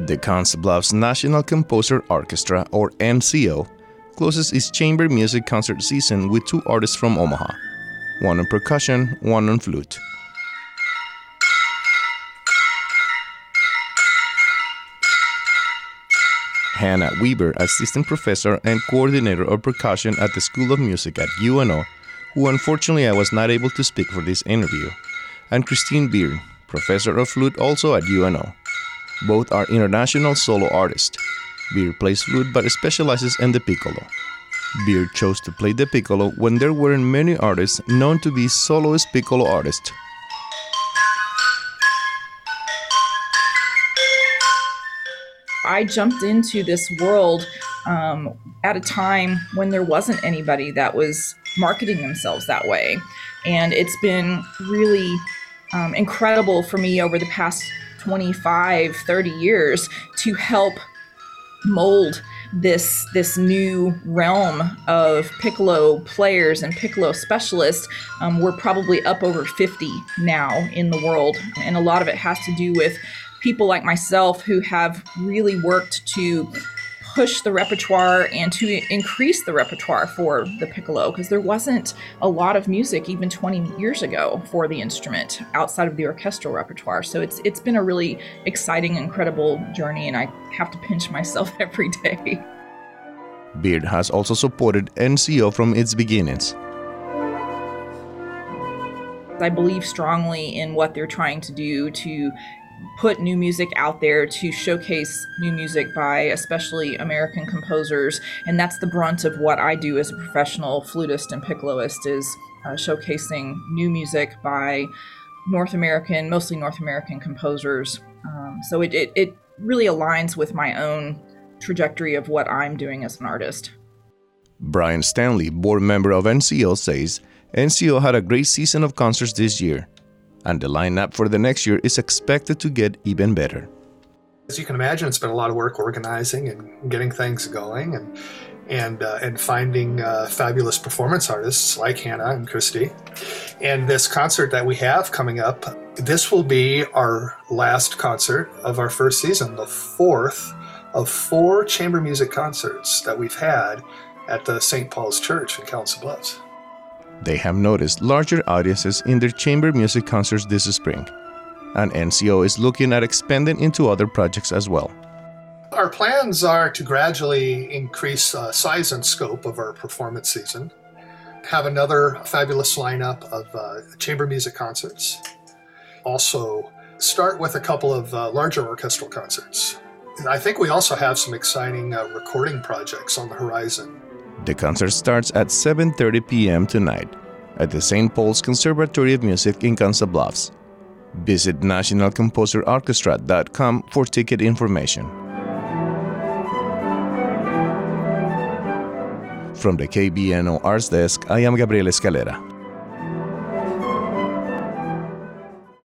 The Council Bluffs National Composer Orchestra, or NCO, closes its chamber music concert season with two artists from Omaha, one on percussion, one on flute. Hannah Weber, assistant professor and coordinator of percussion at the School of Music at UNO, who unfortunately I was not able to speak for this interview, and Christine Beard, professor of flute also at UNO. Both are international solo artists. Beard plays flute but specializes in the piccolo. Beard chose to play the piccolo when there weren't many artists known to be soloist piccolo artists. I jumped into this world at a time when there wasn't anybody that was marketing themselves that way. And it's been really incredible for me over the past 25, 30 years to help mold this new realm of piccolo players and piccolo specialists. We're probably up over 50 now in the world. And a lot of it has to do with people like myself who have really worked to push the repertoire and to increase the repertoire for the piccolo, because there wasn't a lot of music even 20 years ago for the instrument outside of the orchestral repertoire. So it's been a really exciting, incredible journey, and I have to pinch myself every day. Beard has also supported NCO from its beginnings. I believe strongly in what they're trying to do to put new music out there, to showcase new music by especially American composers. And that's the brunt of what I do as a professional flutist and piccoloist, is showcasing new music by mostly North American composers. So it really aligns with my own trajectory of what I'm doing as an artist. Brian Stanley, board member of NCO, says NCO had a great season of concerts this year, and the lineup for the next year is expected to get even better. As you can imagine, it's been a lot of work organizing and getting things going, and finding fabulous performance artists like Hannah and Christy. And this concert that we have coming up, this will be our last concert of our first season, the fourth of 4 chamber music concerts that we've had at the St. Paul's Church in Council Bluffs. They have noticed larger audiences in their chamber music concerts this spring, and NCO is looking at expanding into other projects as well. Our plans are to gradually increase size and scope of our performance season, have another fabulous lineup of chamber music concerts, also start with a couple of larger orchestral concerts. And I think we also have some exciting recording projects on the horizon. The concert starts at 7:30 p.m. tonight at the St. Paul's Conservatory of Music in Council Bluffs. Visit nationalcomposerorchestra.com for ticket information. From the KBNO Arts Desk, I am Gabriel Escalera.